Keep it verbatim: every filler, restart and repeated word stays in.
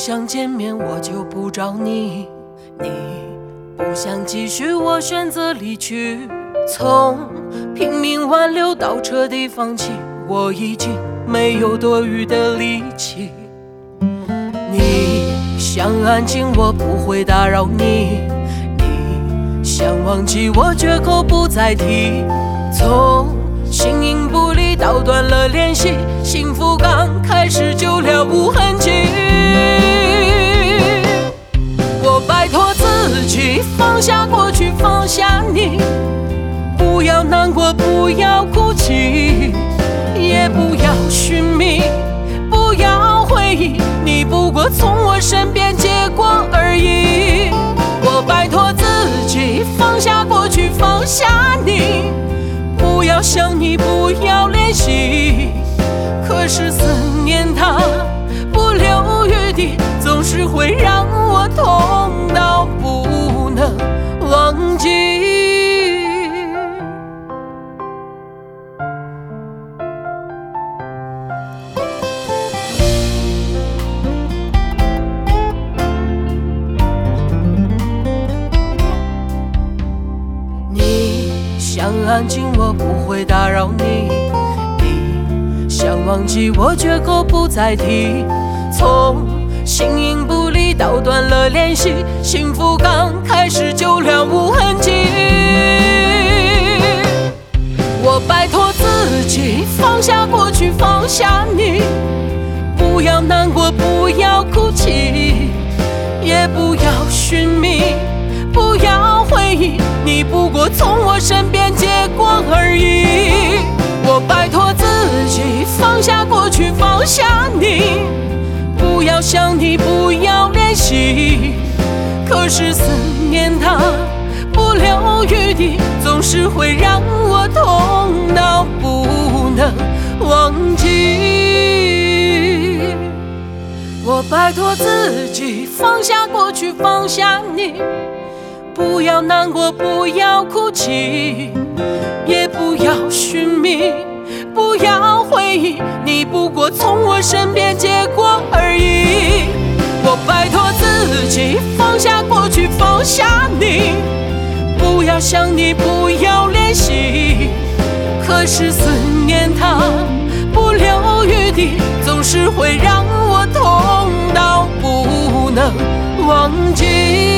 想见面，我就不找你。你不想继续，我选择离去。从拼命挽留到彻底放弃，我已经没有多余的力气。你想安静，我不会打扰你。你想忘记，我绝口不再提。从形影不离到断了联系，幸福刚开始就了无痕迹。我拜托自己放下过去，放下你，不要难过，不要哭泣，也不要寻觅，不要回忆，你不过从我身边接过而已。我拜托自己放下过去，放下你，不要想你，不要联系。可是思念它不留余地，总是会让我痛到不能忘记。想安静，我不会打扰你。你想忘记，我绝口不再提。从形影不离到断了联系，幸福刚开始就了无痕迹。我拜托自己放下过去，放下你，不要难过，不要哭泣，也不要寻觅，不要回忆，你不过从我身边接过而已。我拜托自己放下过去，放下你，不要想你，不要联系。可是思念它不留余地，总是会让我痛到不能忘记。我拜托自己放下过去，放下你，不要难过，不要哭泣，也不要寻觅，不要回忆，你不过从我身边接过而已。我拜托自己放下过去，放下你，不要想你，不要联系。可是思念它不留余地，总是会让我痛到不能忘记。